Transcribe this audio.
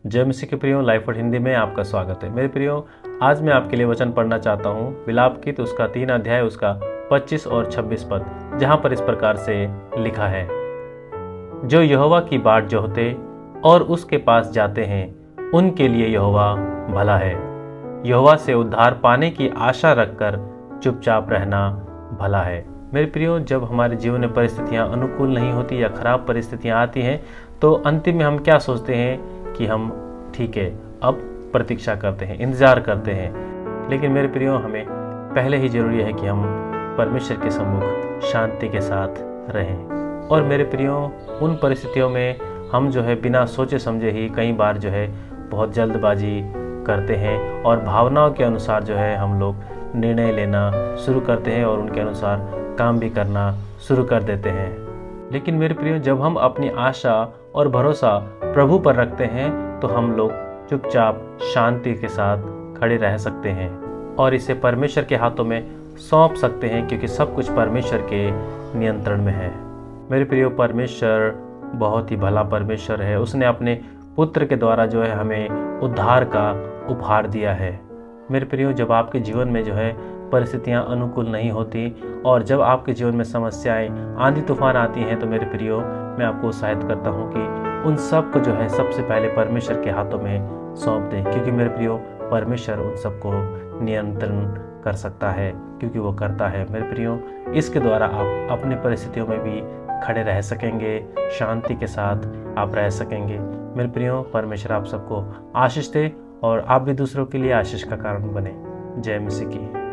जय मसीह के प्रियो, लाइफ और हिंदी में आपका स्वागत है। मेरे प्रियो, आज मैं आपके लिए वचन पढ़ना चाहता हूँ विलाप गीत उसका 3 अध्याय उसका 25 और 26 पद, जहाँ पर इस प्रकार से लिखा है। जो यहोवा की बाट जोहते और उसके पास जाते हैं, उनके लिए यहोवा भला है। यहोवा से उद्धार पाने की आशा रखकर चुपचाप रहना भला है। मेरे प्रियो, जब हमारे जीवन में परिस्थितियाँ अनुकूल नहीं होती या खराब परिस्थितियाँ आती हैं, तो अंतिम में हम क्या सोचते हैं कि हम ठीक है, अब प्रतीक्षा करते हैं, इंतजार करते हैं। लेकिन मेरे प्रियो, हमें पहले ही जरूरी है कि हम परमेश्वर के सम्मुख शांति के साथ रहें। और मेरे प्रियो, उन परिस्थितियों में हम बिना सोचे समझे ही कई बार बहुत जल्दबाजी करते हैं और भावनाओं के अनुसार हम लोग निर्णय लेना शुरू करते हैं और उनके अनुसार काम भी करना शुरू कर देते हैं। लेकिन मेरे प्रियो, जब हम अपनी आशा और भरोसा प्रभु पर रखते हैं तो हम लोग चुपचाप शांति के साथ खड़े रह सकते हैं और इसे परमेश्वर के हाथों में सौंप सकते हैं, क्योंकि सब कुछ परमेश्वर के नियंत्रण में है। मेरे प्रियो, परमेश्वर बहुत ही भला परमेश्वर है। उसने अपने पुत्र के द्वारा हमें उद्धार का उपहार दिया है। मेरे प्रियो, जब आपके जीवन में परिस्थितियां अनुकूल नहीं होती और जब आपके जीवन में समस्याएं, आंधी तूफान आती हैं, तो मेरे प्रियो, मैं आपको उत्साहित करता हूं कि उन सब को सबसे पहले परमेश्वर के हाथों में सौंप दें, क्योंकि मेरे प्रियो, परमेश्वर उन सबको नियंत्रण कर सकता है, क्योंकि वो करता है। मेरे प्रियो, इसके द्वारा आप अपनी परिस्थितियों में भी खड़े रह सकेंगे, शांति के साथ आप रह सकेंगे। मेरे प्रियो, परमेश्वर आप सबको आशीष दे और आप भी दूसरों के लिए आशीष का कारण बने। जय मसीह की।